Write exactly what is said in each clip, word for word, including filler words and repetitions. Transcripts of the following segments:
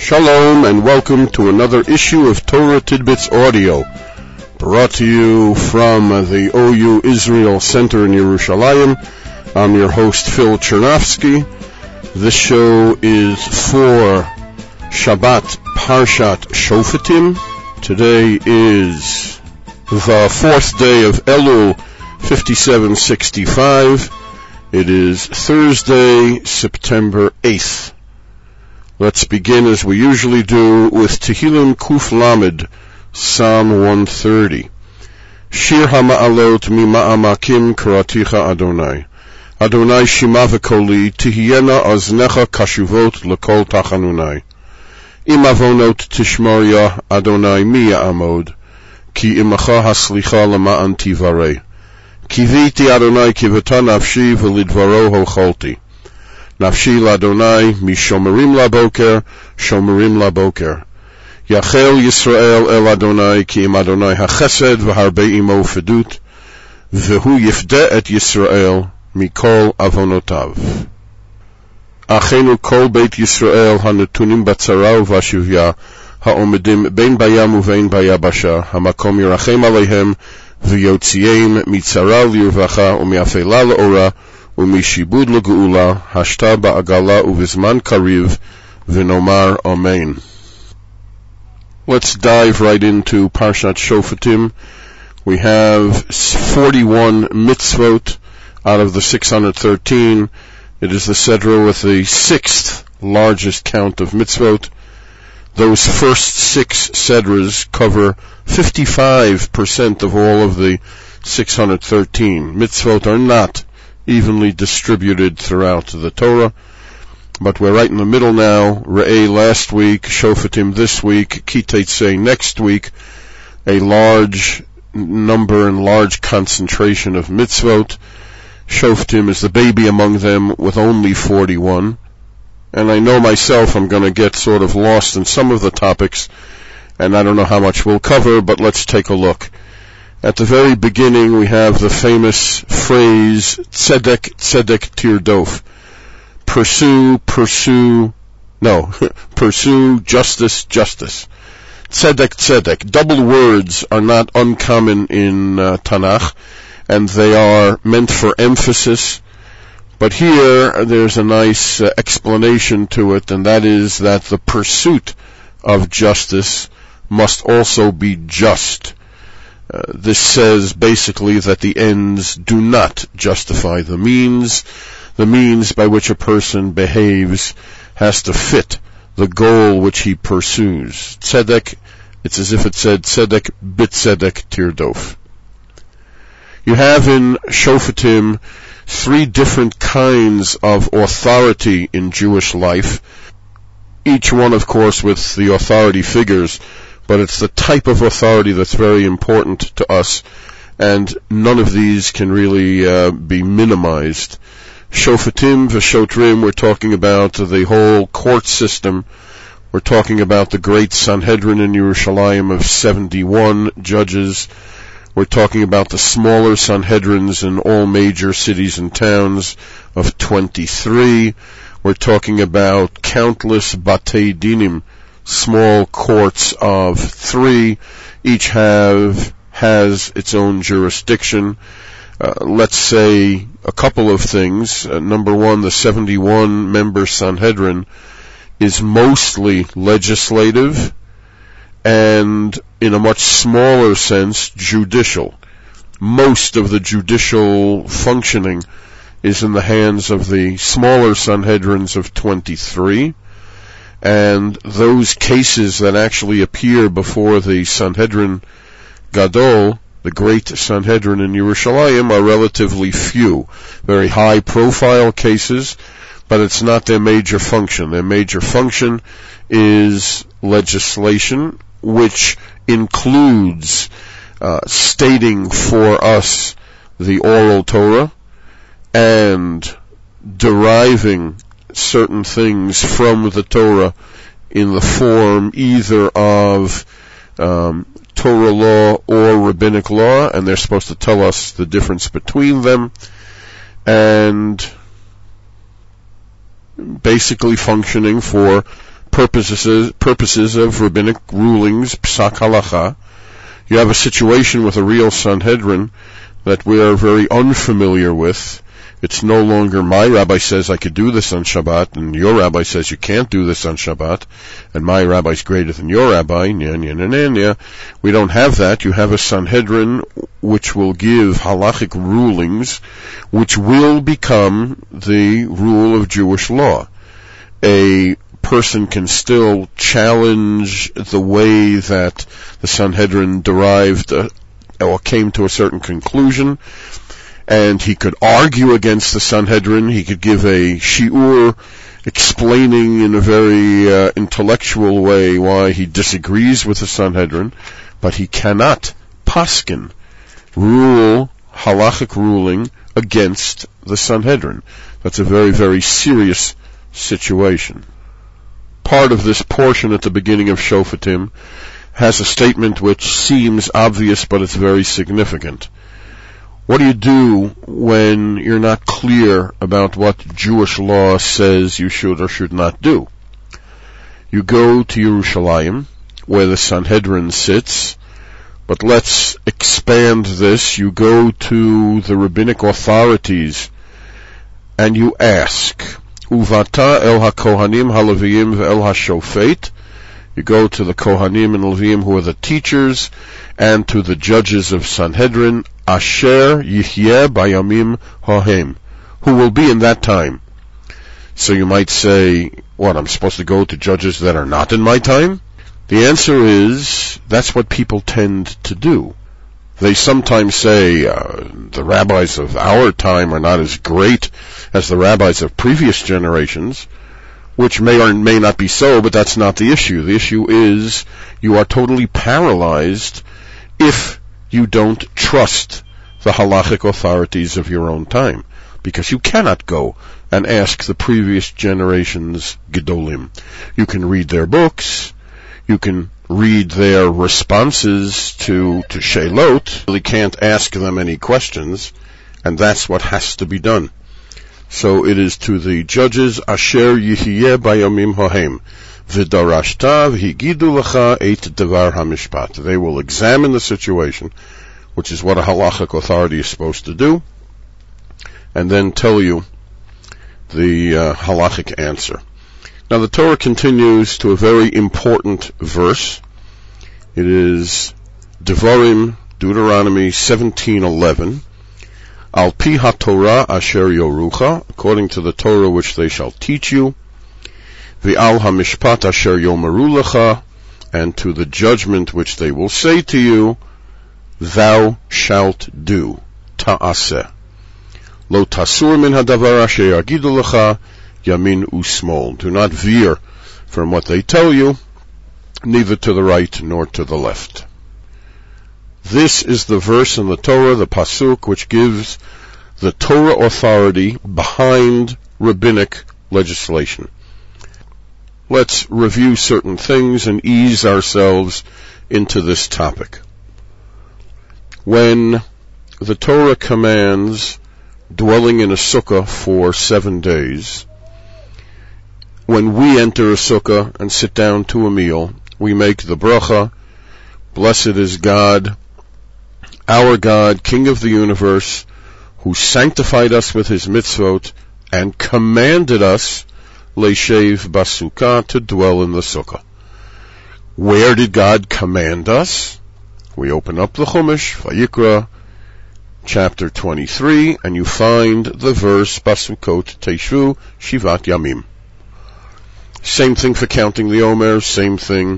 Shalom and welcome to another issue of Torah Tidbits Audio, brought to you from the O U Israel Center in Yerushalayim. I'm your host, Phil Chernofsky. This show is for Shabbat Parshat Shoftim. Today is the fourth day of Elul, fifty-seven sixty-five. It is Thursday, September eighth. Let's begin as we usually do with Tehillim Kuf Lamed, Psalm one thirty. Shir HaMa'alot Mima'amakim Karaticha Adonai. Adonai Shima V'Koli Tihiyena Aznecha Kashuvot L'Kol Tachanunai. Im Avonot Tishmarya Adonai Mi Ya'amod. Ki Imacha Haslicha Lama'an Tivarei. Kiviti Adonai Kivata Nafshi V'Lidvaro Hocholti. Nafshi l'Adonai, mishomerim laboker, shomerim laboker. Yachel Yisrael el Adonai, ki im Adonai hachesed v'harbe imo fedut, v'hu yifde et Yisrael mikol avonotav. Achenu kol beit Yisrael hanetunim batzara uvashivya, haomedim bein bayam uvein bayabasha, hamakom yirachem aleihem, v'yotziyeim mitzara l'yirvacha u'miafela l'ora, Umishibud l'geula, hashta ba'agala uvizman kariv, v'nomar amen. Let's dive right into Parshat Shoftim. We have forty-one mitzvot out of the six hundred thirteen. It is the Sedra with the sixth largest count of mitzvot. Those first six Sedras cover fifty-five percent of all of the six hundred thirteen. Mitzvot are not evenly distributed throughout the Torah, but we're right in the middle now. Re'eh last week, Shoftim this week, Kiteitzei next week, a large number and large concentration of mitzvot. Shoftim is the baby among them with only forty-one, and I know myself I'm going to get sort of lost in some of the topics, and I don't know how much we'll cover, but let's take a look. At the very beginning, we have the famous phrase, Tzedek, Tzedek Tirdof. Pursue, pursue, no, pursue justice, justice. Tzedek, Tzedek. Double words are not uncommon in uh, Tanakh, and they are meant for emphasis. But here, there's a nice uh, explanation to it, and that is that the pursuit of justice must also be just. Uh, this says basically that the ends do not justify the means. The means by which a person behaves has to fit the goal which he pursues. Tzedek, it's as if it said Tzedek b'Tzedek tirdof. You have in Shoftim three different kinds of authority in Jewish life, each one of course with the authority figures, but it's the type of authority that's very important to us, and none of these can really uh, be minimized. Shoftim v'shotrim, we're talking about the whole court system. We're talking about the great Sanhedrin in Yerushalayim of seventy-one judges. We're talking about the smaller Sanhedrins in all major cities and towns of twenty-three. We're talking about countless batei dinim, small courts of three. Each have has its own jurisdiction. Uh, let's say a couple of things. Uh, number one, the seventy-one member Sanhedrin is mostly legislative and, in a much smaller sense, judicial. Most of the judicial functioning is in the hands of the smaller Sanhedrins of twenty-three. And those cases that actually appear before the Sanhedrin Gadol, the great Sanhedrin in Yerushalayim, are relatively few. Very high-profile cases, but it's not their major function. Their major function is legislation, which includes uh, stating for us the oral Torah and deriving certain things from the Torah in the form either of um, Torah law or rabbinic law, and they're supposed to tell us the difference between them, and basically functioning for purposes, purposes of rabbinic rulings, psak halacha, you have a situation with a real Sanhedrin that we are very unfamiliar with. It's no longer my rabbi says I could do this on Shabbat, and your rabbi says you can't do this on Shabbat, and my rabbi's greater than your rabbi. Nya, nya, nya, nya, nya. We don't have that. You have a Sanhedrin which will give halachic rulings, which will become the rule of Jewish law. A person can still challenge the way that the Sanhedrin derived uh, or came to a certain conclusion, and he could argue against the Sanhedrin. He could give a shiur explaining in a very uh, intellectual way why he disagrees with the Sanhedrin, but he cannot paskin, rule, halachic ruling against the Sanhedrin. That's a very, very serious situation. Part of this portion at the beginning of Shofatim has a statement which seems obvious, but it's very significant. What do you do when you're not clear about what Jewish law says you should or should not do? You go to Yerushalayim, where the Sanhedrin sits, but let's expand this. You go to the rabbinic authorities and you ask, Uvata el ha-kohanim ha-leviyim ve'el ha-shofet. You go to the Kohanim and Levim, who are the teachers, and to the judges of Sanhedrin, Asher Yihyeh Bayamim Hohem, who will be in that time. So you might say, what, I'm supposed to go to judges that are not in my time? The answer is, that's what people tend to do. They sometimes say, uh, the rabbis of our time are not as great as the rabbis of previous generations, which may or may not be so, but that's not the issue. The issue is you are totally paralyzed if you don't trust the halachic authorities of your own time, because you cannot go and ask the previous generation's gedolim. You can read their books, you can read their responses to, to Sheilot, you really can't ask them any questions, and that's what has to be done. So it is to the judges, Asher Yihyeh Bayamim Hohem, V'darashta v'higidu lecha et devar hamishpat. They will examine the situation, which is what a halachic authority is supposed to do, and then tell you the uh, halachic answer. Now the Torah continues to a very important verse. It is Devarim, Deuteronomy seventeen eleven. Al pi ha-Torah asher yorucha, according to the Torah which they shall teach you, v'al ha-mishpat asher yomaru lecha, and to the judgment which they will say to you, thou shalt do, ta'aseh. Lo tasur min hadavar asher yagidu lecha, yamin usmol. Do not veer from what they tell you, neither to the right nor to the left. This is the verse in the Torah, the pasuk, which gives the Torah authority behind rabbinic legislation. Let's review certain things and ease ourselves into this topic. When the Torah commands dwelling in a sukkah for seven days, when we enter a sukkah and sit down to a meal, we make the bracha, blessed is God, our God, King of the universe, who sanctified us with his mitzvot and commanded us, leishev basukah, to dwell in the sukkah. Where did God command us? We open up the Chumash, Vayikra, chapter twenty-three, and you find the verse, Basukot Teishu Shivat Yamim. Same thing for counting the Omer, same thing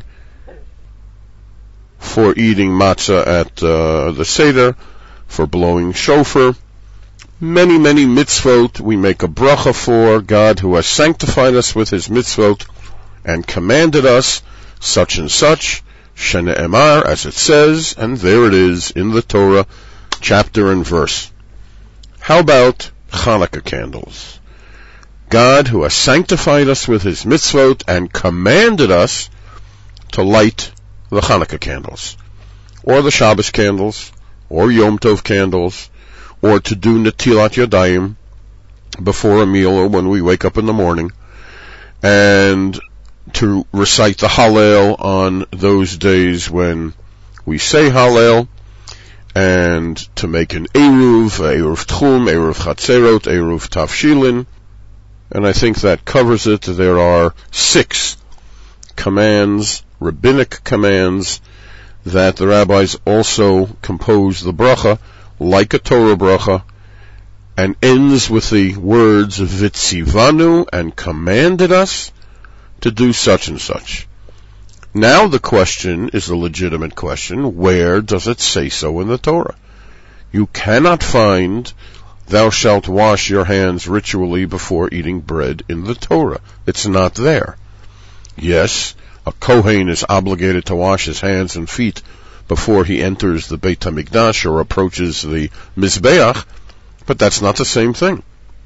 for eating matzah at uh, the Seder, for blowing shofar. Many, many mitzvot we make a bracha for God, who has sanctified us with his mitzvot and commanded us such and such, shene'emar, as it says, and there it is in the Torah, chapter and verse. How about Hanukkah candles? God, who has sanctified us with his mitzvot and commanded us to light the Hanukkah candles, or the Shabbos candles, or Yom Tov candles, or to do Netilat Yadayim before a meal or when we wake up in the morning. And to recite the Hallel on those days when we say Hallel, and to make an Eruv, Eruv Tchum, Eruv Chatzerot, Eruv Tafshilin, and I think that covers it. There are six commands, rabbinic commands, that the rabbis also compose the bracha, like a Torah bracha, and ends with the words Vitzivanu, and commanded us to do such and such. Now the question is a legitimate question. Where does it say so in the Torah? You cannot find thou shalt wash your hands ritually before eating bread in the Torah. It's not there. Yes, a Kohen is obligated to wash his hands and feet before he enters the Beit HaMikdash or approaches the Mizbeach, but that's not the same thing.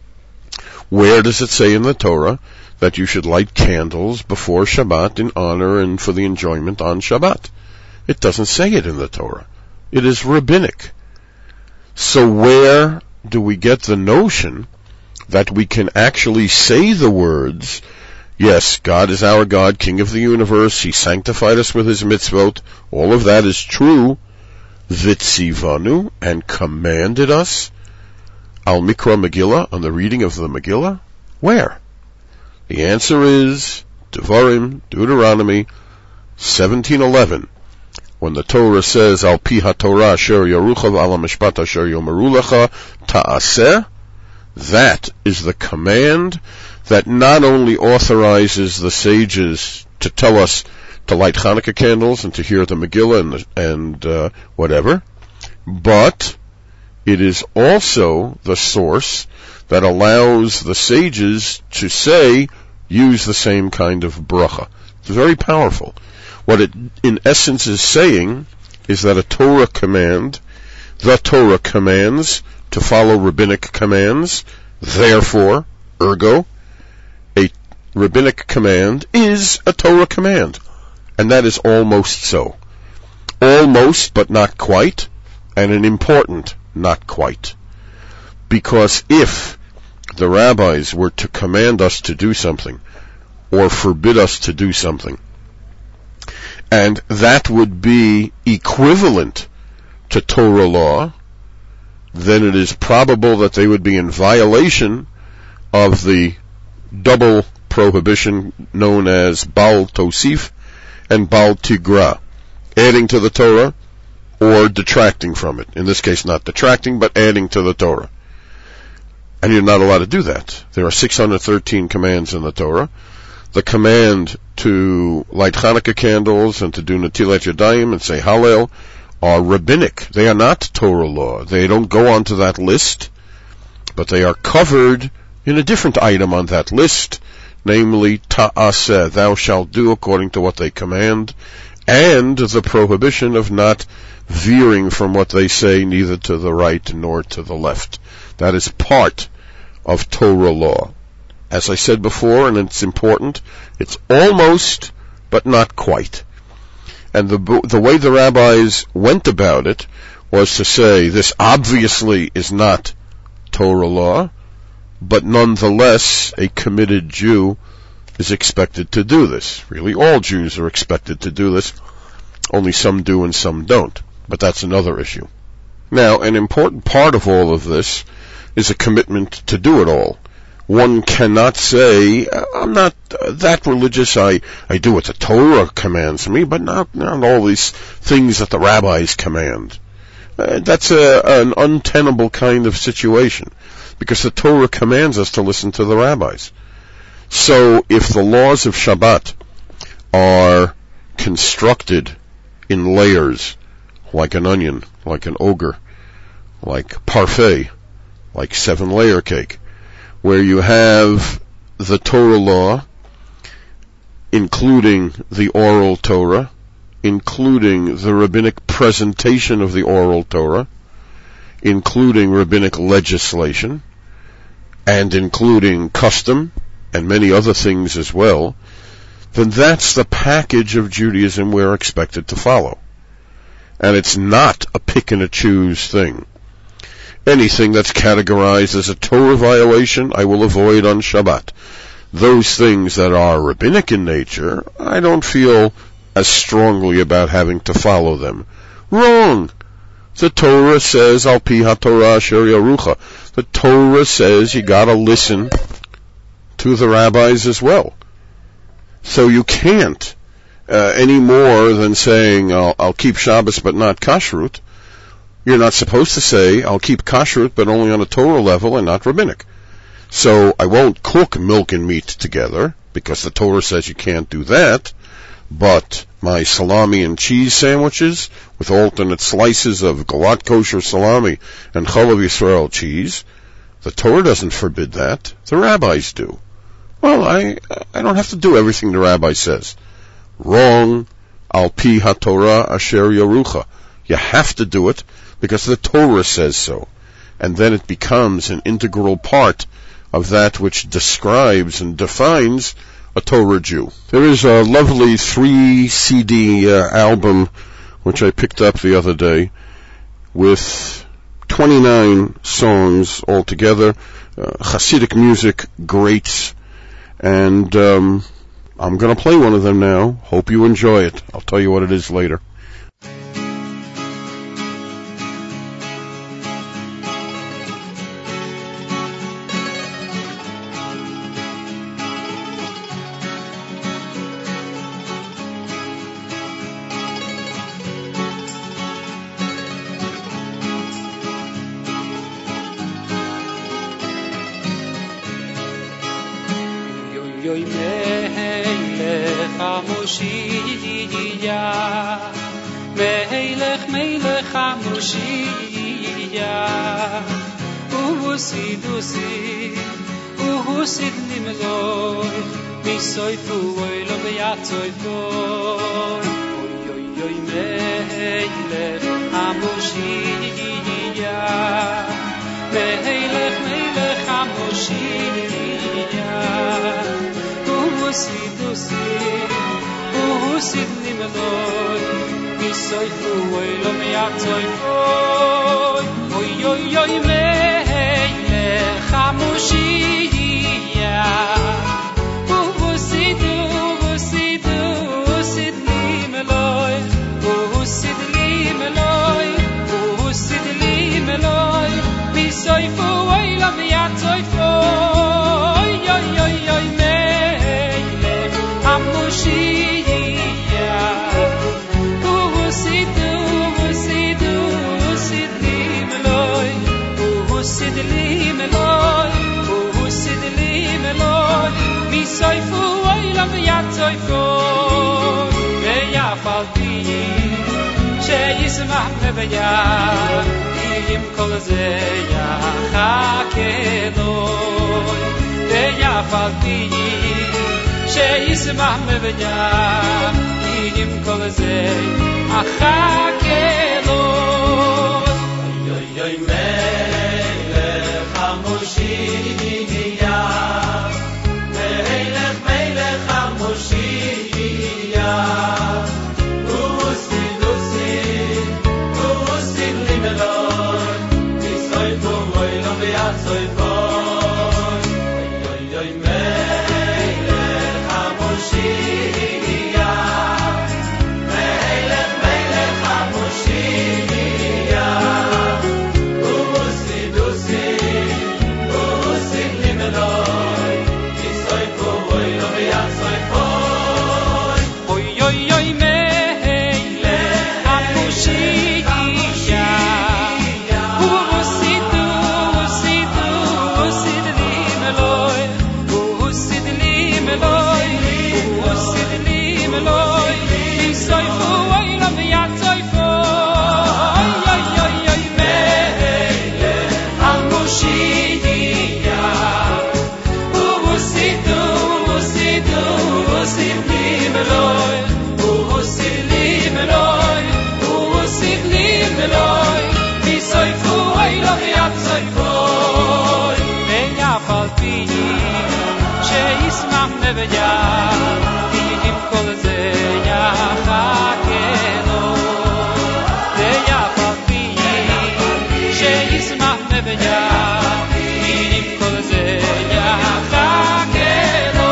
Where does it say in the Torah that you should light candles before Shabbat in honor and for the enjoyment on Shabbat? It doesn't say it in the Torah. It is rabbinic. So where do we get the notion that we can actually say the words, yes, God is our God, King of the universe, He sanctified us with His mitzvot, all of that is true, Vitzivanu, and commanded us, Al Mikra Megillah, on the reading of the Megillah? Where? The answer is Devarim, Deuteronomy seventeen eleven. When the Torah says, Al pi ha-Torah asher yarucha v'al ha-mishpat asher yomeru lecha ta'aseh, that is the command that not only authorizes the sages to tell us to light Hanukkah candles and to hear the Megillah and, the, and uh, whatever, but it is also the source that allows the sages to say, use the same kind of bracha. It's very powerful. What it in essence is saying is that a Torah command, the Torah commands to follow rabbinic commands, therefore, ergo, a rabbinic command is a Torah command. And that is almost so. Almost, but not quite, and an important not quite. Because if the rabbis were to command us to do something, or forbid us to do something, and that would be equivalent to Torah law, then it is probable that they would be in violation of the double prohibition known as Baal Tosif and Baal Tigra, adding to the Torah or detracting from it. In this case, not detracting, but adding to the Torah. And you're not allowed to do that. There are six hundred thirteen commands in the Torah. The command to light Hanukkah candles and to do Natilat Yadayim and say Hallel are rabbinic. They are not Torah law. They don't go onto that list, but they are covered in a different item on that list, namely Ta'aseh, thou shalt do according to what they command, and the prohibition of not veering from what they say, neither to the right nor to the left. That is part of Torah law. As I said before, and it's important, it's almost, but not quite. And the the way the rabbis went about it was to say, this obviously is not Torah law, but nonetheless, a committed Jew is expected to do this. Really, all Jews are expected to do this. Only some do and some don't. But that's another issue. Now, an important part of all of this is a commitment to do it all. One cannot say, I'm not uh, that religious, I, I do what the Torah commands me, but not, not all these things that the rabbis command. Uh, that's a, an untenable kind of situation, because the Torah commands us to listen to the rabbis. So if the laws of Shabbat are constructed in layers, like an onion, like an ogre, like parfait, like seven-layer cake, where you have the Torah law, including the oral Torah, including the rabbinic presentation of the oral Torah, including rabbinic legislation, and including custom, and many other things as well, then that's the package of Judaism we're expected to follow. And it's not a pick and a choose thing. Anything that's categorized as a Torah violation, I will avoid on Shabbat. those things that are rabbinic in nature, I don't feel as strongly about having to follow them. Wrong! The Torah says, Al pi haTorah asher yarucha. The Torah says you gotta listen to the rabbis as well. So you can't, uh, any more than saying, I'll, I'll keep Shabbos but not kashrut. You're not supposed to say, I'll keep kashrut but only on a Torah level and not rabbinic. So I won't cook milk and meat together, because the Torah says you can't do that, but my salami and cheese sandwiches with alternate slices of Galat kosher salami and Chalav Yisrael cheese, the Torah doesn't forbid that. The rabbis do. Well, I I don't have to do everything the rabbi says. Wrong. Al pi haTorah asher yarucha. You have to do it because the Torah says so. And then it becomes an integral part of that which describes and defines a Torah Jew. There is a lovely three C D uh, album which I picked up the other day with twenty-nine songs altogether, uh, Hasidic music greats, and um, I'm going to play one of them now. Hope you enjoy it. I'll tell you what it is later. Never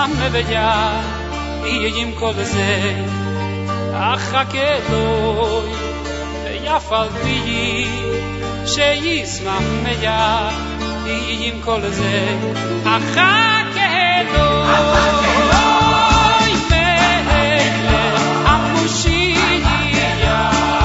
meveya iyim kol ze achakeloi veyafal pi sheyismach meya iyim kol ze achakeloi mehle amushiya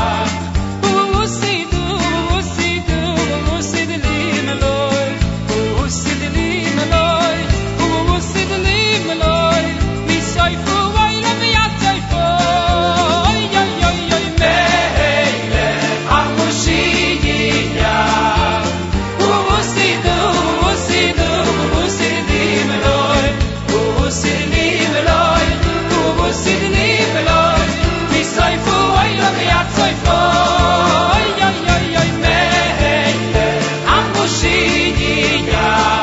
usidu usidu usidlim loy usidlim loy usidlim loy mi sayfu wayla mi atayfu oy oy oy oy mehle amushiya usidu usidu usidlim loy usidlim loy usidlim loy mi sayfu wayla mi atayfu oy oy oy oy mehle amushiya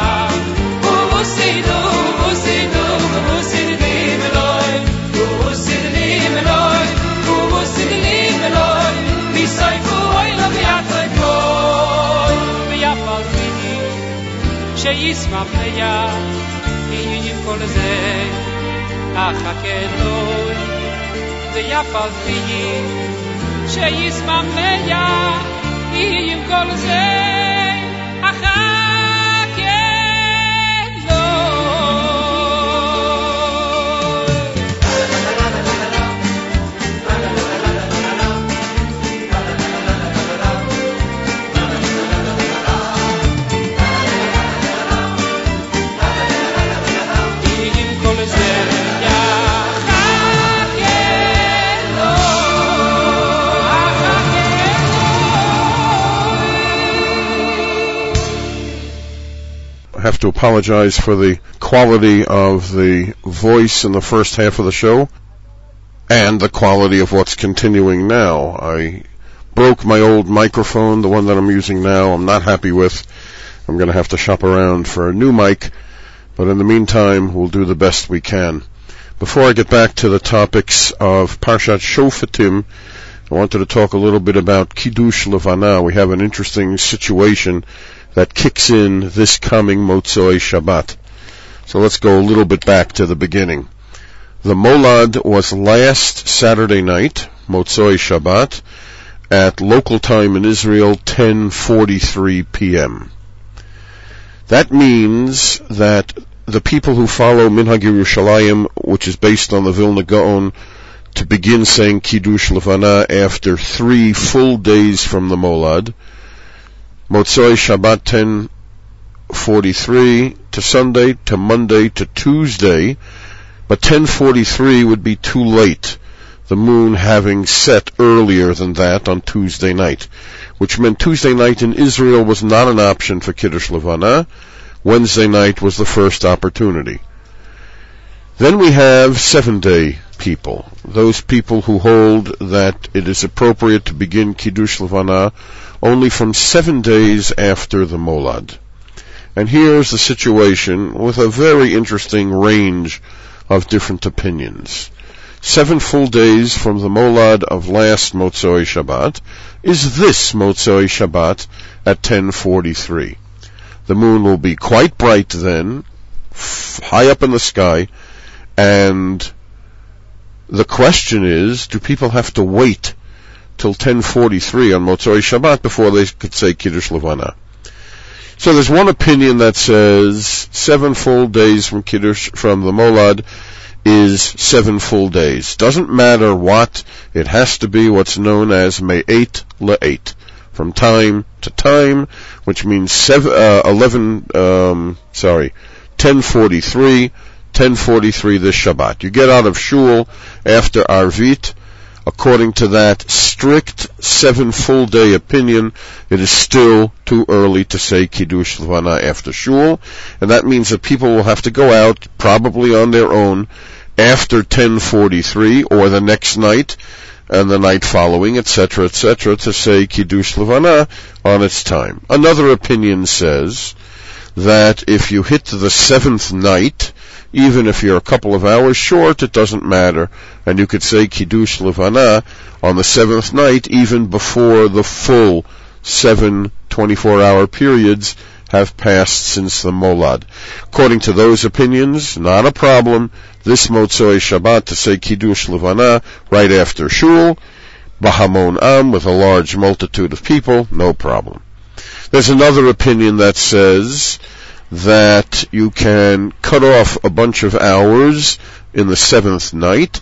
usidu usidu usidlim loy usidlim loy usidlim loy mi sayfu wayla mi atayfu mi afal fi sheyismach meya iyim kol ze achakeloi veyafal pi sheyismach meya iyim kol ze I have to apologize for the quality of the voice in the first half of the show and the quality of what's continuing now. I broke my old microphone, the one that I'm using now. I'm not happy with. I'm going to have to shop around for a new mic, but in the meantime, we'll do the best we can. Before I get back to the topics of Parshat Shoftim, I wanted to talk a little bit about Kiddush Levana. We have an interesting situation that kicks in this coming Motzoi Shabbat. So let's go a little bit back to the beginning. The Molad was last Saturday night, Motzoi Shabbat, at local time in Israel, ten forty-three p.m. That means that the people who follow Minhag Yerushalayim, which is based on the Vilna Gaon, to begin saying Kiddush Levana after three full days from the Molad, Motzoi Shabbat ten forty-three to Sunday to Monday to Tuesday, but ten forty-three would be too late, the moon having set earlier than that on Tuesday night, which meant Tuesday night in Israel was not an option for Kiddush Levana. Wednesday night was the first opportunity. Then we have seven-day people, those people who hold that it is appropriate to begin Kiddush Levana only from seven days after the Molad. And here's the situation with a very interesting range of different opinions. Seven full days from the Molad of last Motzoi Shabbat is this Motzoi Shabbat at ten forty-three. The moon will be quite bright then, f- high up in the sky, and the question is, do people have to wait till ten forty-three on Motzoi Shabbat before they could say Kiddush Levana? So there's one opinion that says seven full days from Kiddush, from the Molad, is seven full days. Doesn't matter what, it has to be what's known as Me'et Le'et, from time to time, which means seven, uh, eleven, um, sorry, ten forty-three, ten forty-three this Shabbat. You get out of shul after Arvit. According to that strict seven full day opinion, it is still too early to say Kiddush Levana after shul, and that means that people will have to go out, probably on their own, after ten forty-three, or the next night, and the night following, et cetera, et cetera, to say Kiddush Levana on its time. Another opinion says that if you hit the seventh night, even if you're a couple of hours short, it doesn't matter, and you could say Kiddush Levana on the seventh night, even before the full seven twenty-four hour periods have passed since the Molad. According to those opinions, not a problem, this Motzoi Shabbat to say Kiddush Levana right after Shul, Bahamon Am, with a large multitude of people, no problem. There's another opinion that says that you can cut off a bunch of hours in the seventh night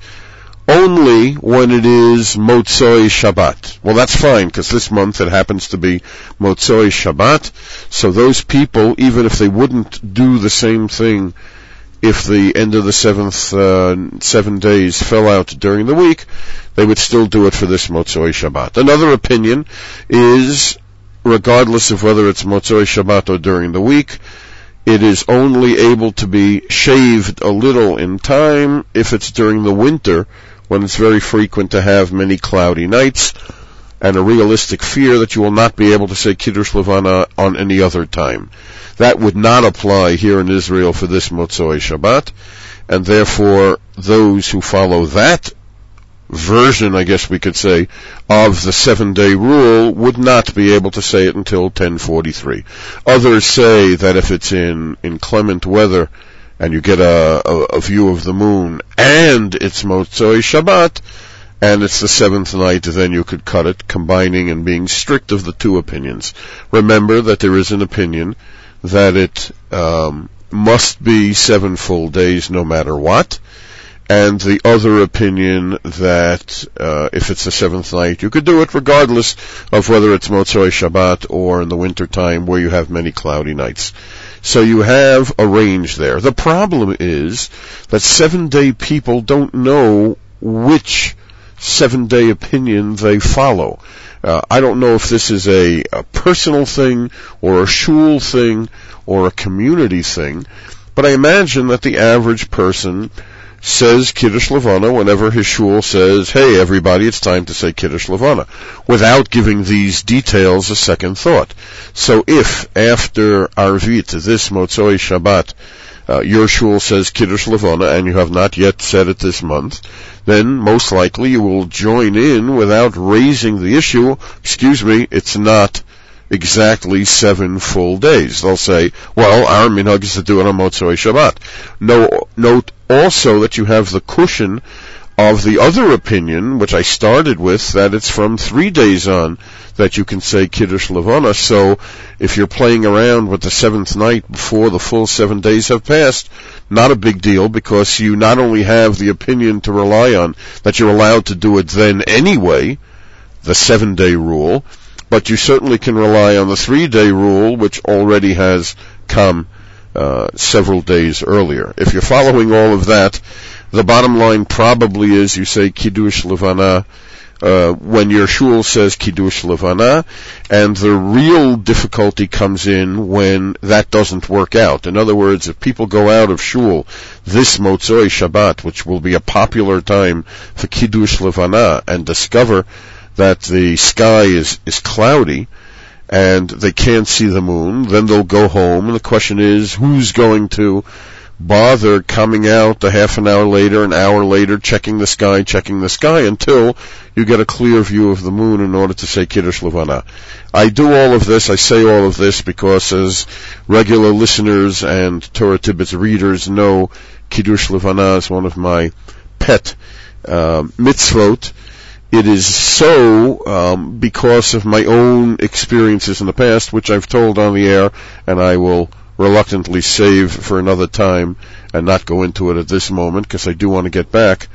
only when it is Motzoi Shabbat. Well, that's fine, because this month it happens to be Motzoi Shabbat, so those people, even if they wouldn't do the same thing if the end of the seventh, uh, seven days fell out during the week, they would still do it for this Motzoi Shabbat. Another opinion is, regardless of whether it's Motzoi Shabbat or during the week, it is only able to be shaved a little in time if it's during the winter, when it's very frequent to have many cloudy nights, and a realistic fear that you will not be able to say Kiddush Levana on any other time. That would not apply here in Israel for this Motzoi Shabbat, and therefore those who follow that version, I guess we could say, of the seven-day rule would not be able to say it until ten forty-three. Others say that if it's in inclement weather and you get a, a, a view of the moon and it's Motzoi Shabbat and it's the seventh night, then you could cut it, combining and being strict of the two opinions. Remember that there is an opinion that it um, must be seven full days no matter what, and the other opinion that uh, if it's the seventh night, you could do it regardless of whether it's Motzoi Shabbat or in the winter time where you have many cloudy nights. So you have a range there. The problem is that seven-day people don't know which seven-day opinion they follow. Uh, I don't know if this is a, a personal thing or a shul thing or a community thing, but I imagine that the average person says Kiddush Levana whenever his shul says, hey, everybody, it's time to say Kiddush Levana, without giving these details a second thought. So if, after Arvit, this Motzoi Shabbat, uh, your shul says Kiddush Levana and you have not yet said it this month, then most likely you will join in without raising the issue, excuse me, it's not exactly seven full days. They'll say, well, our minhag is to do it on Motzoi Shabbat. No, note also that you have the cushion of the other opinion, which I started with, that it's from three days on that you can say Kiddush Levana. So if you're playing around with the seventh night before the full seven days have passed, not a big deal, because you not only have the opinion to rely on that you're allowed to do it then anyway, the seven-day rule, but you certainly can rely on the three-day rule, which already has come uh, several days earlier. If you're following all of that, the bottom line probably is you say Kiddush Levana uh, when your shul says Kiddush Levana, and the real difficulty comes in when that doesn't work out. In other words, if people go out of shul this Motzoi Shabbat, which will be a popular time for Kiddush Levana, and discover that the sky is, is cloudy and they can't see the moon, then they'll go home, and the question is, who's going to bother coming out a half an hour later, an hour later, checking the sky, checking the sky, until you get a clear view of the moon in order to say Kiddush Levana. I do all of this, I say all of this, because as regular listeners and Torah Tidbits readers know, Kiddush Levana is one of my pet uh, mitzvot. It is so um, because of my own experiences in the past, which I've told on the air, and I will reluctantly save for another time and not go into it at this moment, because I do want to get back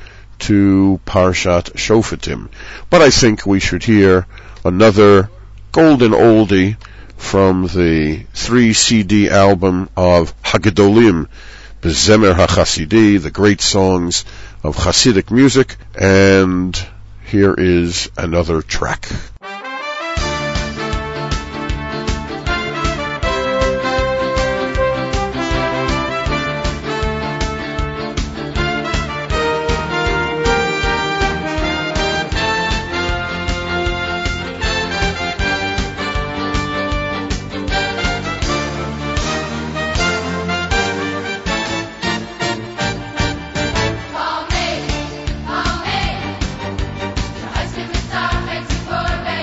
to Parshat Shoftim. But I think we should hear another golden oldie from the three C D album of Hagdolim, Bezemer HaChasidi, the great songs of Hasidic music, and here is another track. Call me, call me.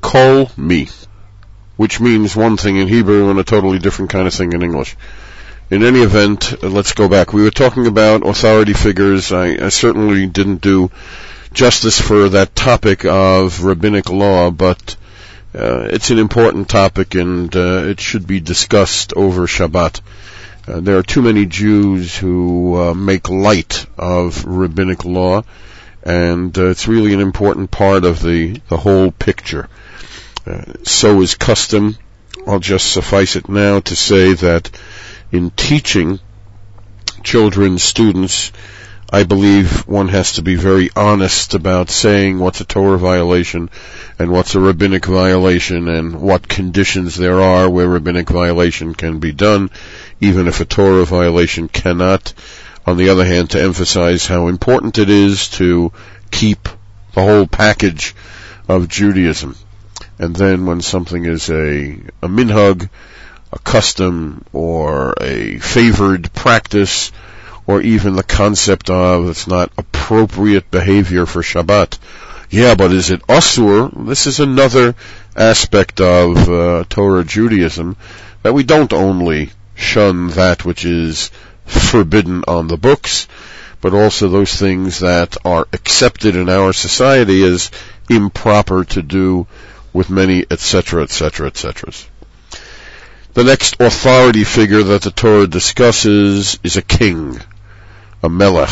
kol mi, which means one thing in Hebrew and a totally different kind of thing in English. In any event, uh, let's go back. We were talking about authority figures. I, I certainly didn't do justice for that topic of rabbinic law, but uh, it's an important topic and uh, it should be discussed over Shabbat. Uh, there are too many Jews who uh, make light of rabbinic law, and uh, it's really an important part of the, the whole picture. Uh, so is custom. I'll just suffice it now to say that in teaching children, students, I believe one has to be very honest about saying what's a Torah violation and what's a rabbinic violation and what conditions there are where rabbinic violation can be done, even if a Torah violation cannot. On the other hand, to emphasize how important it is to keep the whole package of Judaism. And then when something is a, a minhag, a custom, or a favored practice, or even the concept of it's not appropriate behavior for Shabbat. Yeah, but is it asur? This is another aspect of uh, Torah Judaism, that we don't only shun that which is forbidden on the books, but also those things that are accepted in our society as improper to do with many, et cetera, et cetera, et cetera. The next authority figure that the Torah discusses is a king, a melech.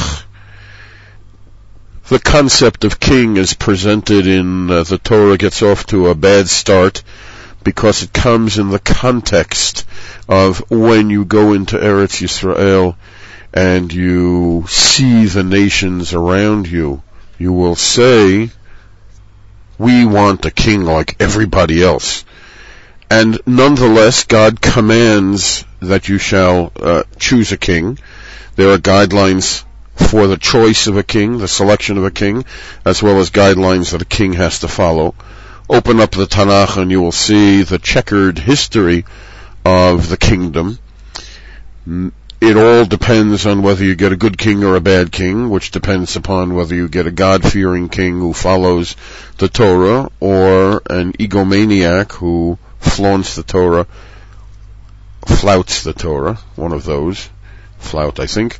The concept of king is presented in uh, the Torah gets off to a bad start because it comes in the context of when you go into Eretz Yisrael and you see the nations around you, you will say, we want a king like everybody else. And nonetheless, God commands that you shall uh, choose a king. There are guidelines for the choice of a king, the selection of a king, as well as guidelines that a king has to follow. Open up the Tanakh and you will see the checkered history of the kingdom. It all depends on whether you get a good king or a bad king, which depends upon whether you get a God-fearing king who follows the Torah or an egomaniac who flaunts the Torah, flouts the Torah, one of those, flout I think.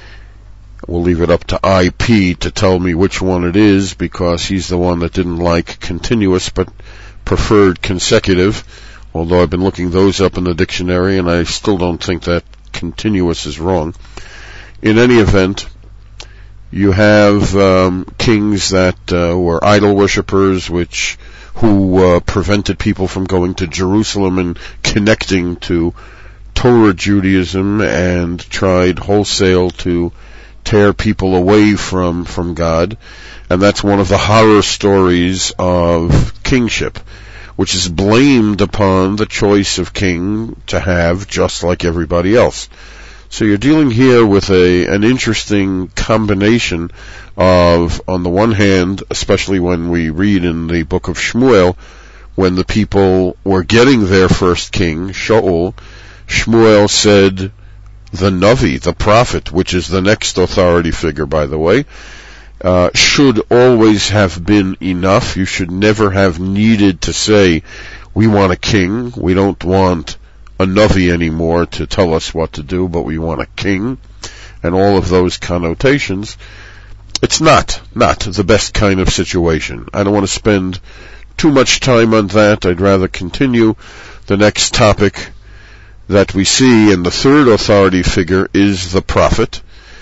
We'll leave it up to I P to tell me which one it is, because he's the one that didn't like continuous but preferred consecutive, although I've been looking those up in the dictionary and I still don't think that continuous is wrong. In any event, you have um, kings that uh, were idol worshippers, which who uh, prevented people from going to Jerusalem and connecting to Torah Judaism, and tried wholesale to tear people away from from God. And that's one of the horror stories of kingship, which is blamed upon the choice of king to have just like everybody else. So you're dealing here with a an interesting combination of, on the one hand, especially when we read in the book of Shmuel, when the people were getting their first king, Shaul, Shmuel said, the Navi, the prophet, which is the next authority figure, by the way, uh, should always have been enough. You should never have needed to say, we want a king, we don't want a Navi anymore to tell us what to do, but we want a king, and all of those connotations. It's not, not the best kind of situation. I don't want to spend too much time on that. I'd rather continue. The next topic that we see, and the third authority figure, is the prophet.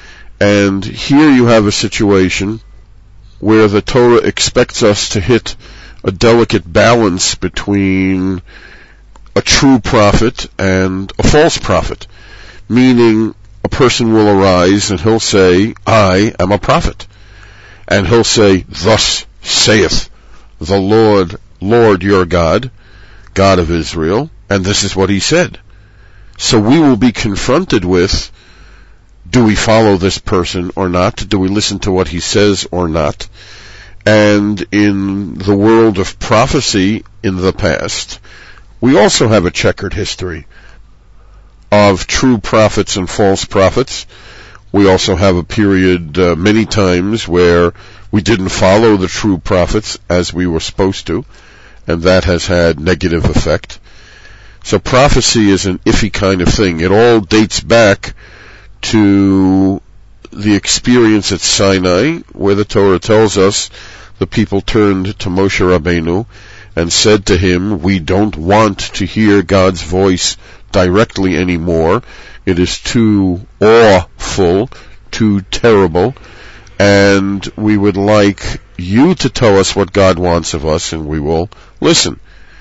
And here you have a situation where the Torah expects us to hit a delicate balance between a true prophet and a false prophet, meaning a person will arise and he'll say, I am a prophet. And he'll say, thus saith the Lord, Lord your God, God of Israel, and this is what he said. So we will be confronted with, do we follow this person or not? Do we listen to what he says or not? And in the world of prophecy in the past, we also have a checkered history of true prophets and false prophets. We also have a period uh, many times where we didn't follow the true prophets as we were supposed to, and that has had negative effect. So prophecy is an iffy kind of thing. It all dates back to the experience at Sinai, where the Torah tells us the people turned to Moshe Rabbeinu and said to him, we don't want to hear God's voice directly anymore. It is too awful, too terrible, and we would like you to tell us what God wants of us, and we will listen.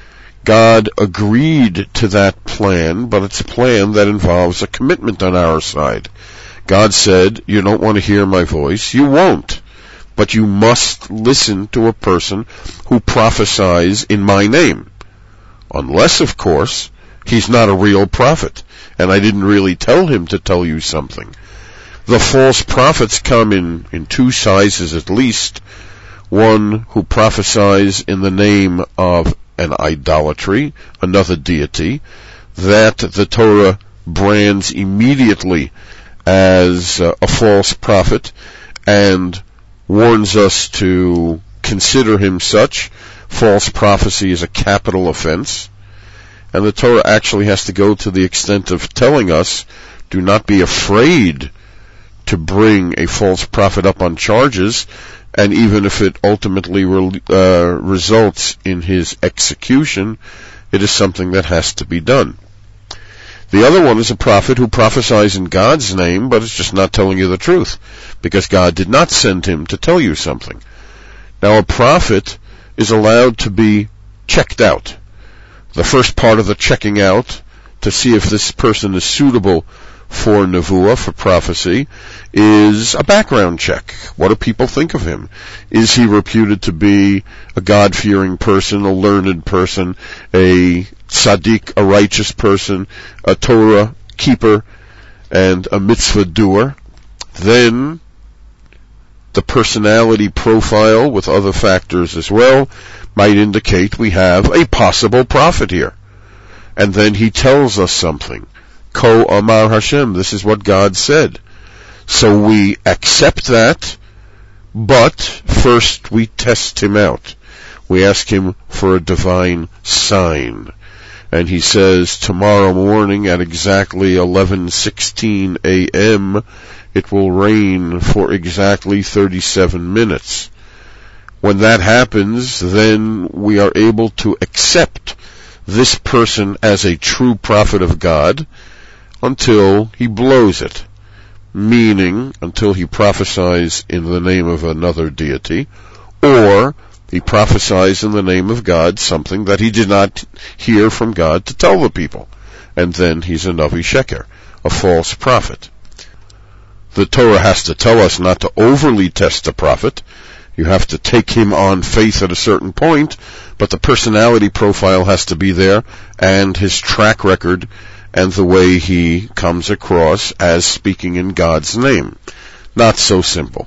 God agreed to that plan, but it's a plan that involves a commitment on our side. God said, you don't want to hear my voice, you won't. But you must listen to a person who prophesies in my name. Unless, of course, he's not a real prophet, and I didn't really tell him to tell you something. The false prophets come in, in two sizes at least. One who prophesies in the name of an idolatry, another deity, that the Torah brands immediately as uh, a false prophet and warns us to consider him such. False prophecy is a capital offense, and the Torah actually has to go to the extent of telling us, do not be afraid to bring a false prophet up on charges, and even if it ultimately re- uh, results in his execution, it is something that has to be done. The other one is a prophet who prophesies in God's name, but is just not telling you the truth, because God did not send him to tell you something. Now, a prophet is allowed to be checked out. The first part of the checking out, to see if this person is suitable for nevuah, for prophecy, is a background check. What do people think of him? Is he reputed to be a God-fearing person, a learned person, a tzaddik, a righteous person, a Torah keeper, and a mitzvah doer? Then the personality profile, with other factors as well, might indicate we have a possible prophet here. And then he tells us something. Ko Amar Hashem, this is what God said. So we accept that, but first we test him out. We ask him for a divine sign. And he says, tomorrow morning at exactly eleven sixteen a.m., it will rain for exactly thirty-seven minutes. When that happens, then we are able to accept this person as a true prophet of God until he blows it, meaning until he prophesies in the name of another deity, or he prophesies in the name of God something that he did not hear from God to tell the people, and then he's a Navi Sheker, a false prophet. The Torah has to tell us not to overly test the prophet. You have to take him on faith at a certain point, but the personality profile has to be there, and his track record, and the way he comes across as speaking in God's name. Not so simple.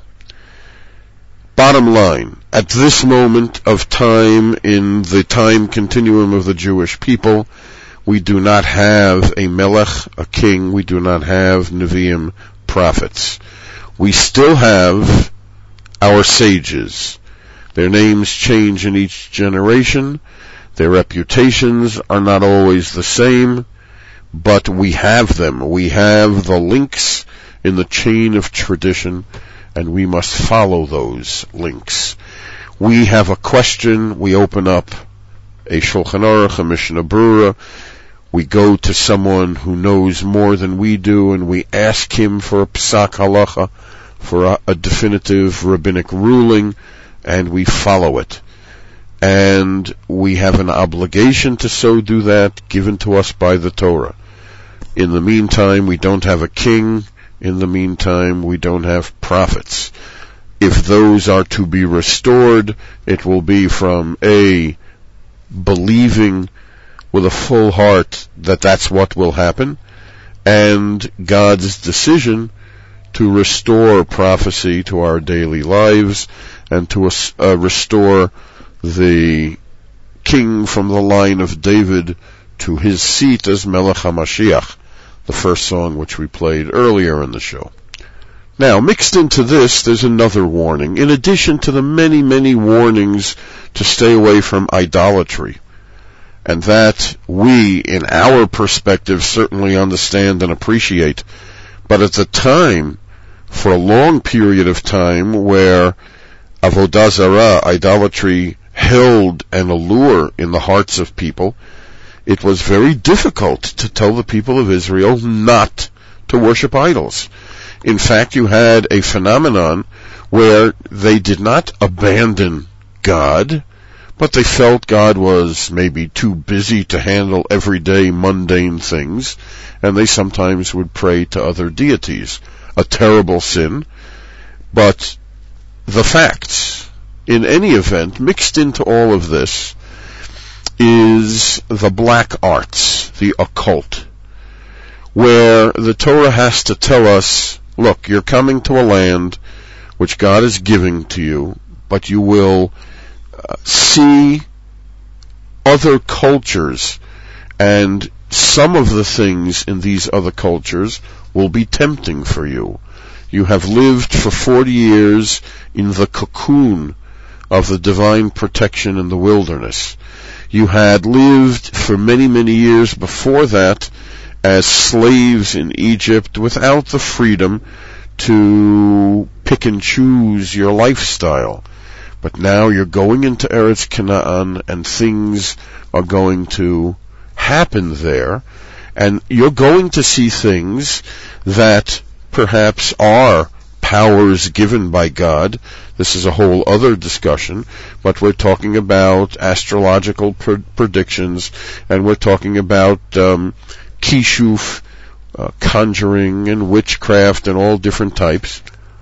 Bottom line, at this moment of time in the time continuum of the Jewish people, we do not have a melech, a king. We do not have Nevi'im, prophets. We still have our sages. Their names change in each generation. Their reputations are not always the same, but we have them. We have the links in the chain of tradition, and we must follow those links. We have a question, we open up a Shulchan Aruch, a Mishnah Berurah, we go to someone who knows more than we do, and we ask him for a psak halacha, for a, a definitive rabbinic ruling, and we follow it. And we have an obligation to so do that, given to us by the Torah. In the meantime, we don't have a king. In the meantime, we don't have prophets. If those are to be restored, it will be from a believing with a full heart that that's what will happen, and God's decision to restore prophecy to our daily lives, and to uh, restore the king from the line of David to his seat as Melech HaMashiach, the first song which we played earlier in the show. Now, mixed into this, there's another warning, in addition to the many, many warnings to stay away from idolatry. And that we, in our perspective, certainly understand and appreciate. But at the time, for a long period of time, where Avodah Zarah, idolatry, held an allure in the hearts of people, it was very difficult to tell the people of Israel not to worship idols. In fact, you had a phenomenon where they did not abandon God, but they felt God was maybe too busy to handle everyday mundane things, and they sometimes would pray to other deities. A terrible sin, but the facts, in any event, mixed into all of this, is the black arts, the occult, where the Torah has to tell us, look, you're coming to a land which God is giving to you, but you will uh, see other cultures, and some of the things in these other cultures will be tempting for you. You have lived for forty years in the cocoon of the divine protection in the wilderness. You had lived for many, many years before that as slaves in Egypt without the freedom to pick and choose your lifestyle. But now you're going into Eretz Canaan, and things are going to happen there, and you're going to see things that perhaps are powers given by God. This is a whole other discussion, but we're talking about astrological pr- predictions, and we're talking about um, kishuf, uh, conjuring and witchcraft and all different types,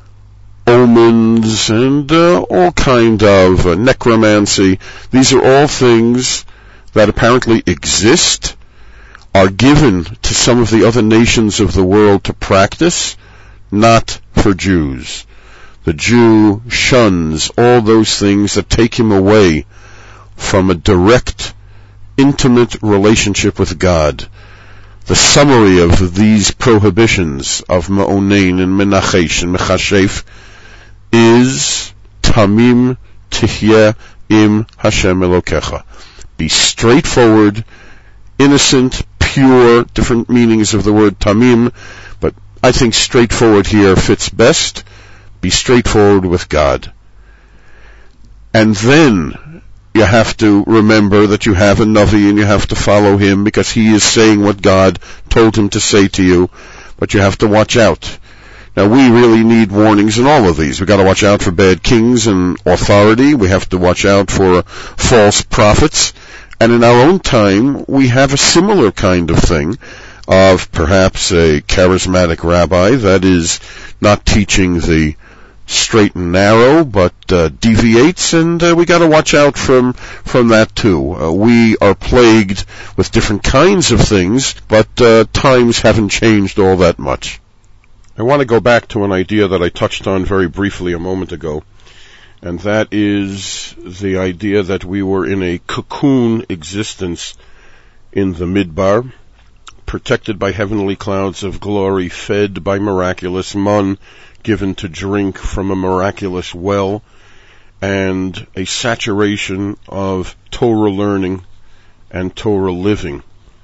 omens and uh, all kind of uh, necromancy. These are all things that apparently exist, are given to some of the other nations of the world to practice, not for Jews. The Jew shuns all those things that take him away from a direct, intimate relationship with God. The summary of these prohibitions of Ma'onein and Menachesh and Mechashef is Tamim Tihyeh im Hashem Elokecha. Be straightforward, innocent, pure, different meanings of the word Tamim, but I think straightforward here fits best. Be straightforward with God. And then you have to remember that you have a Navi and you have to follow him because he is saying what God told him to say to you, but you have to watch out. Now, we really need warnings in all of these. We've got to watch out for bad kings and authority. We have to watch out for false prophets. And in our own time, we have a similar kind of thing of perhaps a charismatic rabbi that is not teaching the straight and narrow, but uh, deviates, and uh, we got to watch out from from that too. Uh, we are plagued with different kinds of things, but uh, times haven't changed all that much. I want to go back to an idea that I touched on very briefly a moment ago, and that is the idea that we were in a cocoon existence in the Midbar, protected by heavenly clouds of glory, fed by miraculous man, given to drink from a miraculous well, and a saturation of Torah learning and Torah living.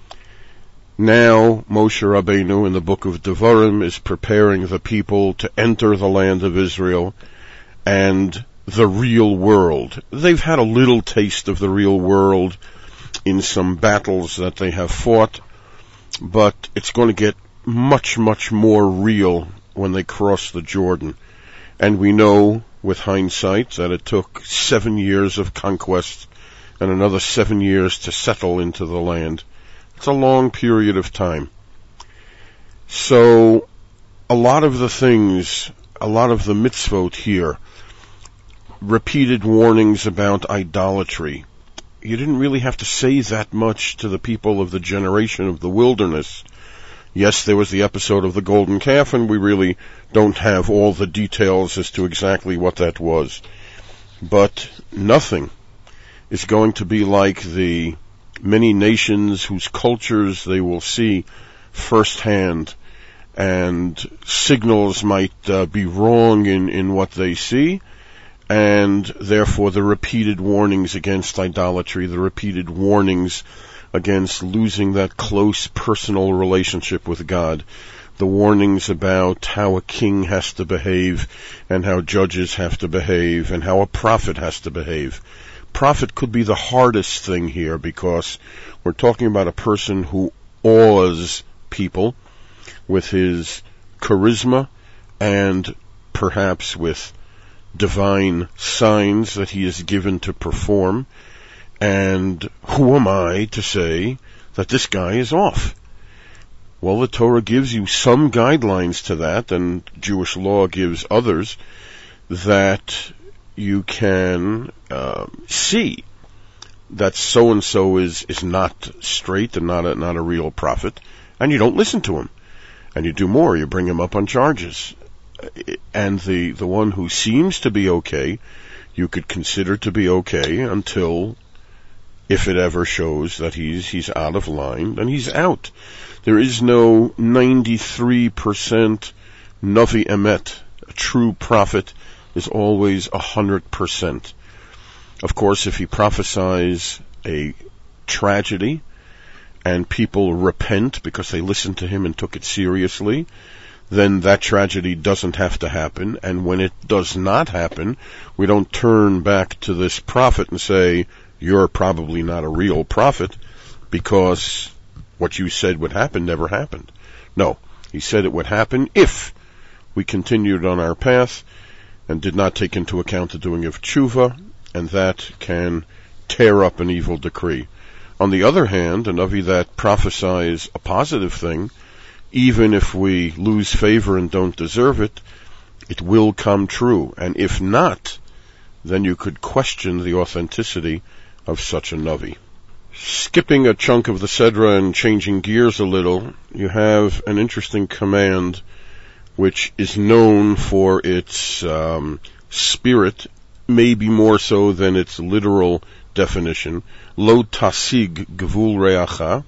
Now, Moshe Rabbeinu in the book of Devarim is preparing the people to enter the land of Israel and the real world. They've had a little taste of the real world in some battles that they have fought, but it's going to get much, much more real when they cross the Jordan. And we know with hindsight that it took seven years of conquest and another seven years to settle into the land. It's a long period of time. So a lot of the things, a lot of the mitzvot here, repeated warnings about idolatry, you didn't really have to say that much to the people of the generation of the wilderness. Yes, there was the episode of the golden calf, and we really don't have all the details as to exactly what that was. But nothing is going to be like the many nations whose cultures they will see firsthand and signals might uh, be wrong in, in what they see, and therefore the repeated warnings against idolatry, the repeated warnings against losing that close personal relationship with God, the warnings about how a king has to behave and how judges have to behave and how a prophet has to behave. Prophet could be the hardest thing here because we're talking about a person who awes people with his charisma and perhaps with divine signs that he is given to perform. And who am I to say that this guy is off? Well, the Torah gives you some guidelines to that, and Jewish law gives others, that you can uh, see that so-and-so is, is not straight and not a, not a real prophet, and you don't listen to him. And you do more, you bring him up on charges. And the, the one who seems to be okay, you could consider to be okay until, if it ever shows that he's, he's out of line, then he's out. There is no ninety-three percent Navi Emet. A true prophet is always one hundred percent. Of course, if he prophesies a tragedy and people repent because they listened to him and took it seriously, then that tragedy doesn't have to happen. And when it does not happen, we don't turn back to this prophet and say, you're probably not a real prophet because what you said would happen never happened. No, he said it would happen if we continued on our path and did not take into account the doing of tshuva, and that can tear up an evil decree. On the other hand, a Navi that prophesies a positive thing, even if we lose favor and don't deserve it, it will come true. And if not, then you could question the authenticity of such a Navi. Skipping a chunk of the Sedra and changing gears a little, you have an interesting command which is known for its um, spirit, maybe more so than its literal definition. Lo tasig gevul reacha,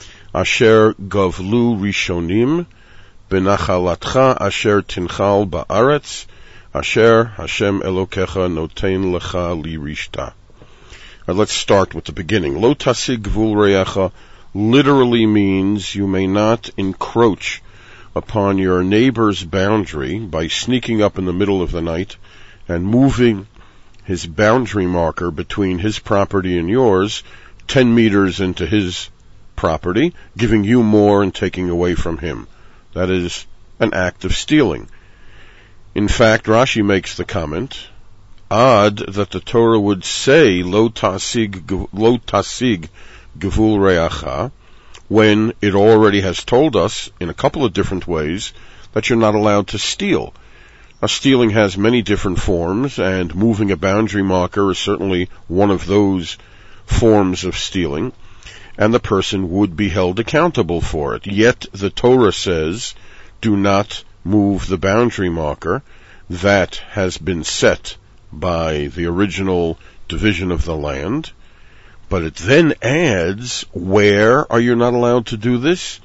asher gavlu rishonim, benachalatcha asher tinchal ba'aretz, asher Hashem Elokecha noten lecha li rishta. Now let's start with the beginning. Lo tasig gvul reacha literally means you may not encroach upon your neighbor's boundary by sneaking up in the middle of the night and moving his boundary marker between his property and yours ten meters into his property, giving you more and taking away from him. That is an act of stealing. In fact, Rashi makes the comment, odd that the Torah would say lo tasig lo tasig gevul reacha when it already has told us in a couple of different ways that you're not allowed to steal. Now, stealing has many different forms, and moving a boundary marker is certainly one of those forms of stealing, and the person would be held accountable for it. Yet the Torah says, do not move the boundary marker that has been set by the original division of the land. But it then adds, where are you not allowed to do this?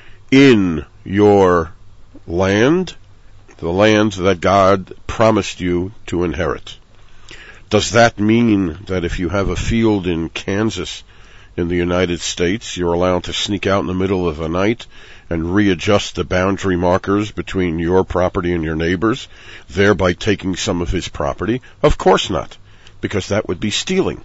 In your land, the land that God promised you to inherit. Does that mean that if you have a field in Kansas, in the United States, you're allowed to sneak out in the middle of the night and readjust the boundary markers between your property and your neighbor's, thereby taking some of his property? Of course not, because that would be stealing.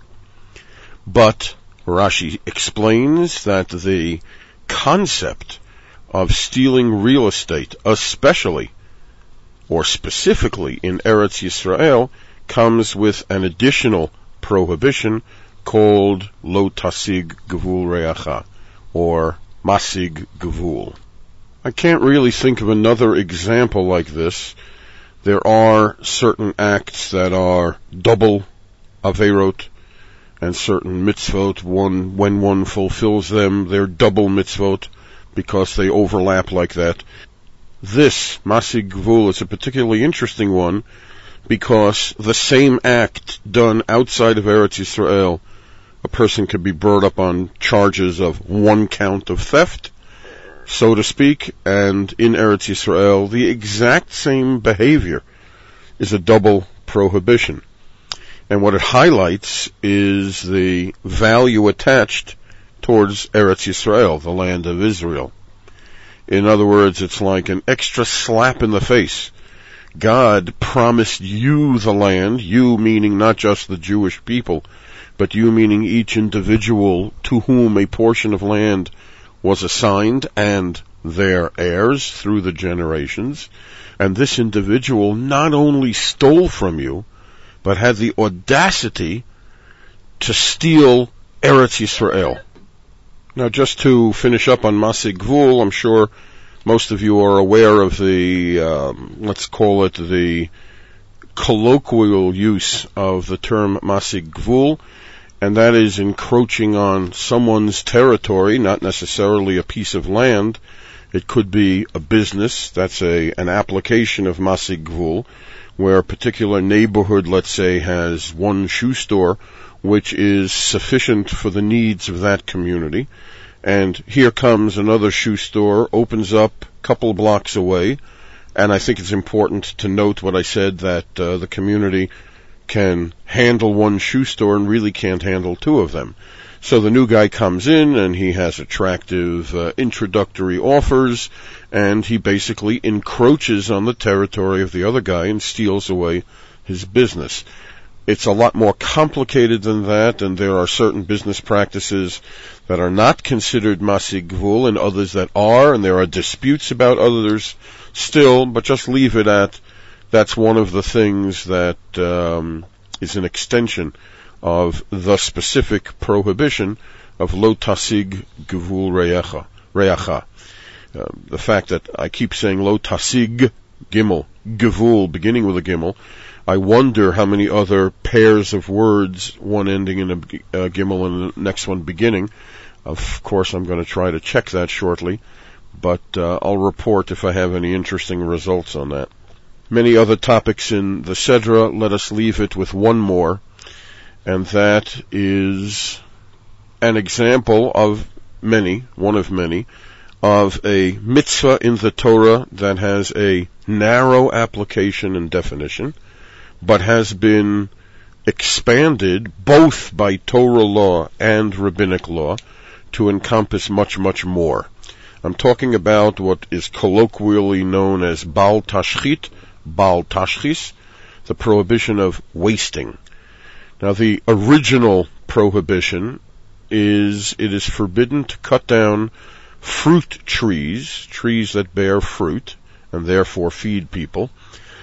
But Rashi explains that the concept of stealing real estate, especially or specifically in Eretz Yisrael, comes with an additional prohibition called lo tasig gevul reacha, or masig gevul. I can't really think of another example like this. There are certain acts that are double averot, and certain mitzvot, one, when one fulfills them, they're double mitzvot, because they overlap like that. This, Masig Gvul, is a particularly interesting one, because the same act done outside of Eretz Yisrael, a person could be brought up on charges of one count of theft, so to speak, and in Eretz Yisrael, the exact same behavior is a double prohibition. And what it highlights is the value attached towards Eretz Yisrael, the land of Israel. In other words, it's like an extra slap in the face. God promised you the land, you meaning not just the Jewish people, but you meaning each individual to whom a portion of land was assigned and their heirs through the generations. And this individual not only stole from you, but had the audacity to steal Eretz Yisrael. Now, just to finish up on Masig Gvul, I'm sure most of you are aware of the, um, let's call it the colloquial use of the term Masig Gvul, and that is encroaching on someone's territory, not necessarily a piece of land. It could be a business. That's a an application of Masig Gvul, where a particular neighborhood, let's say, has one shoe store, which is sufficient for the needs of that community. And here comes another shoe store, opens up a couple blocks away, and I think it's important to note what I said, that uh, the community can handle one shoe store and really can't handle two of them. So the new guy comes in and he has attractive uh, introductory offers, and he basically encroaches on the territory of the other guy and steals away his business. It's a lot more complicated than that, and there are certain business practices that are not considered Masig Gvul and others that are, and there are disputes about others still, but just leave it at that's one of the things that um, is an extension of the specific prohibition of lo tasig gevul reyacha. reyacha. Uh, the fact that I keep saying lo tasig gimel, gevul, beginning with a gimel, I wonder how many other pairs of words, one ending in a uh, gimel and the next one beginning. Of course, I'm going to try to check that shortly, but uh, I'll report if I have any interesting results on that. Many other topics in the Sedra. Let us leave it with one more, and that is an example of many, one of many, of a mitzvah in the Torah that has a narrow application and definition, but has been expanded both by Torah law and rabbinic law to encompass much, much more. I'm talking about what is colloquially known as Bal Tashchit, Bal Tashchis, the prohibition of wasting. Now, the original prohibition is it is forbidden to cut down fruit trees, trees that bear fruit and therefore feed people,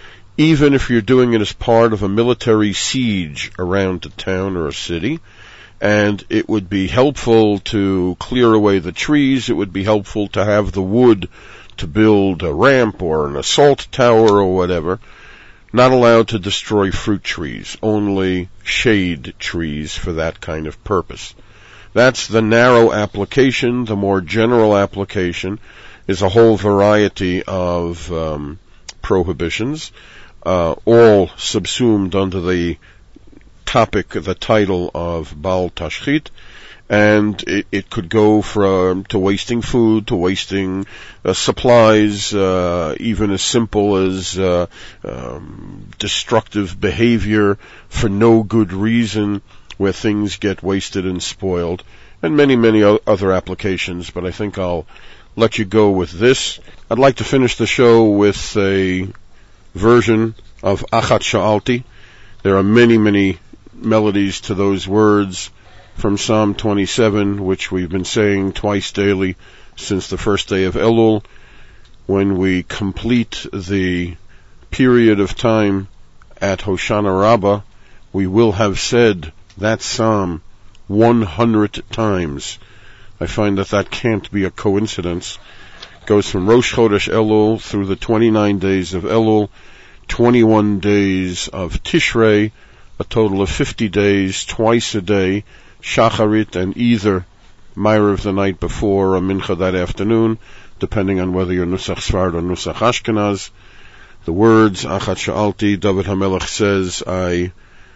even if you're doing it as part of a military siege around a town or a city, and it would be helpful to clear away the trees, it would be helpful to have the wood to build a ramp or an assault tower or whatever. Not allowed to destroy fruit trees, only shade trees for that kind of purpose. That's the narrow application. The more general application is a whole variety of um, prohibitions, uh, all subsumed under the topic, the title of Bal Tashchit, and it, it could go from to wasting food, to wasting uh, supplies, uh, even as simple as uh, um, destructive behavior for no good reason, where things get wasted and spoiled, and many, many other applications, but I think I'll let you go with this. I'd like to finish the show with a version of Achat Sha'alti. There are many, many melodies to those words from Psalm twenty-seven, which we've been saying twice daily since the first day of Elul. When we complete the period of time at Hoshana Rabbah, we will have said that psalm one hundred times. I find that that can't be a coincidence. It goes from Rosh Chodesh Elul through the twenty-nine days of Elul, twenty-one days of Tishrei, a total of fifty days, twice a day, Shacharit, and either Ma'ariv the night before or Mincha that afternoon, depending on whether you're Nusach Sfard or Nusach Ashkenaz. The words, Achat Sha'alti, David HaMelech says, I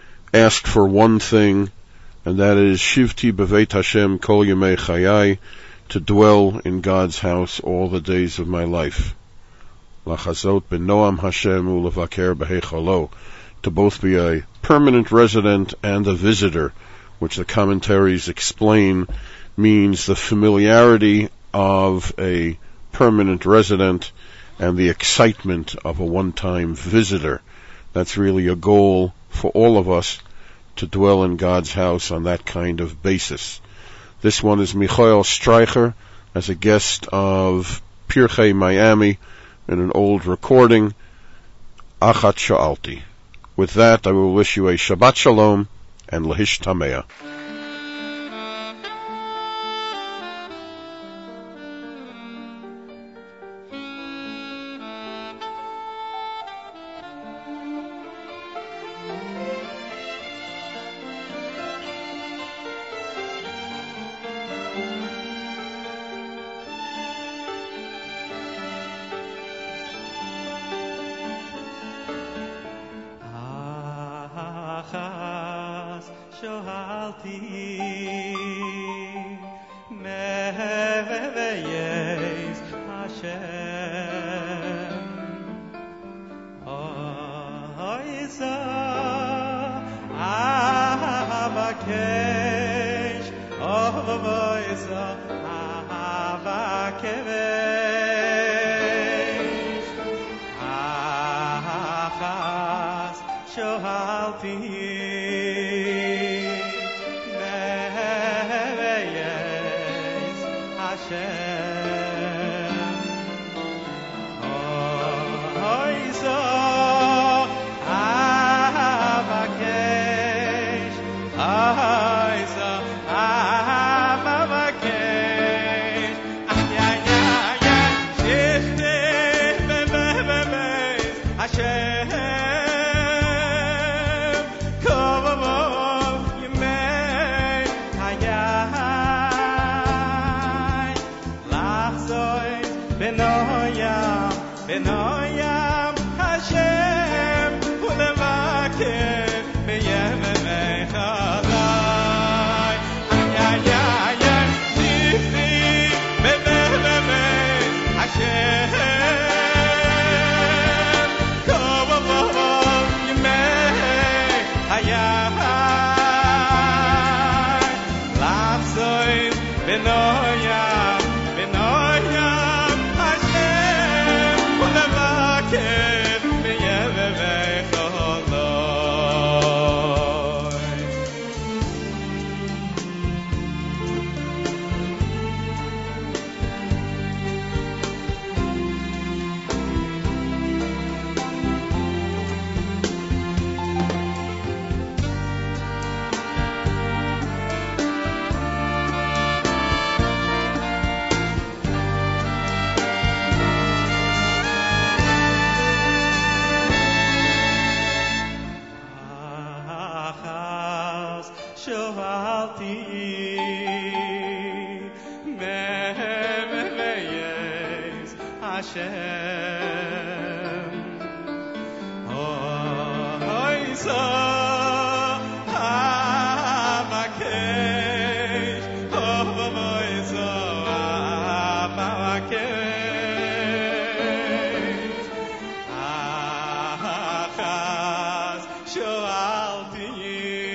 ask for one thing, and that is Shivti B'veit Hashem Kol Yemei Chayai, to dwell in God's house all the days of my life. Lachazot b'noam Hashem ulevaker b'heichalo, to both be a permanent resident and a visitor, which the commentaries explain means the familiarity of a permanent resident and the excitement of a one-time visitor. That's really a goal for all of us, to dwell in God's house on that kind of basis. This one is Michael Streicher as a guest of Pirchei Miami in an old recording, Achat Sha'alti. With that, I will wish you a Shabbat Shalom and Lahishtameah.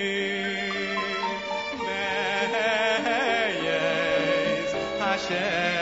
Hashem.